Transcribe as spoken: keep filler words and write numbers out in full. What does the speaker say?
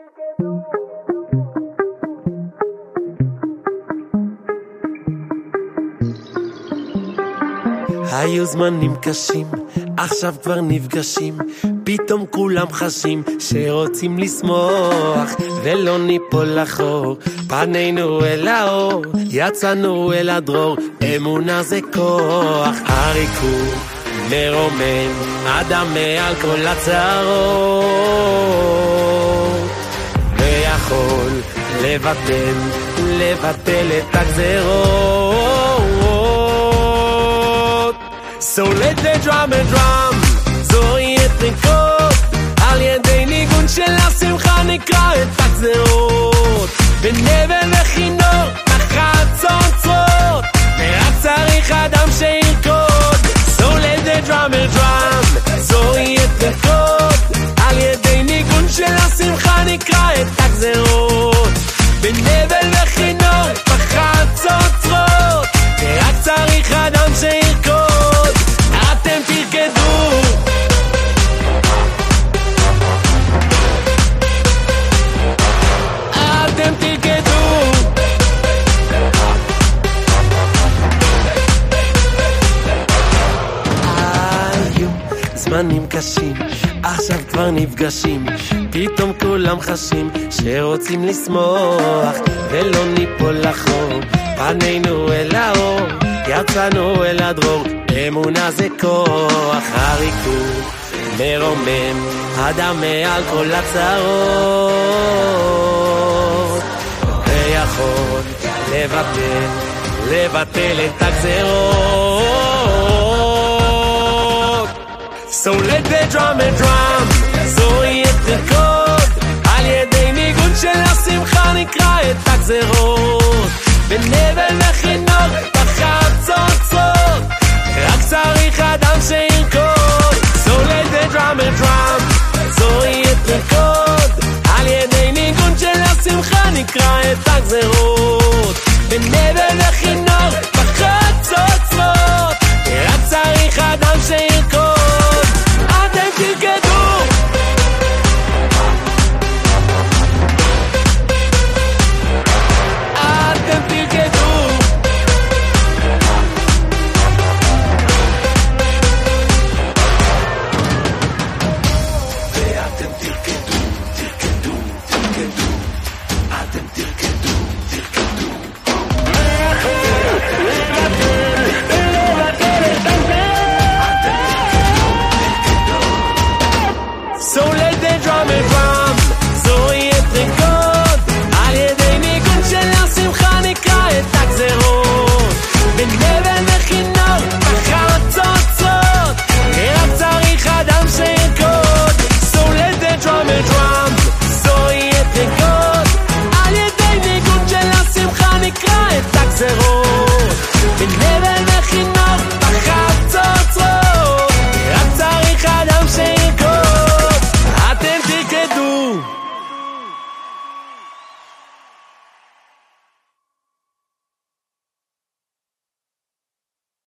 היו זמנים קשים, עכשיו כבר נפגשים, פתאום כולם חשים שרוצים לשמוח ולא ניפול לחור, פנינו אל האור, יצאנו אל הדרור, אמונה זה כוח, הריקוד מרומם, אדם מעל כל הצרות, ויכול לבטל, לבטל את הגזרות. So let the drum and drum זוהי את ריקוד על ידי ניגון של השמחה נקרא את הגזרות בנבל וכינור תחת צוצרות ורק צריך אדם שירקוד So let the drum and drum זוהי את ריקוד על ידי ניגון של השמחה נקרא את הגזרות בנבל וכינור תחת צוצרות ורק צריך אדם שירקוד אתם תרקדו אתם תרקדו היו זמנים קשים עכשיו כבר נפגשים פתאום כולם חשים שרוצים לשמוח ולא ניפול לחור פנינו אל האור יצאנו אל הדרור אמונה זה כוח הריקוד מרומם אדם מעל כל הצרות ויכול לבטל לבטל את הגזרות So let the drum and drum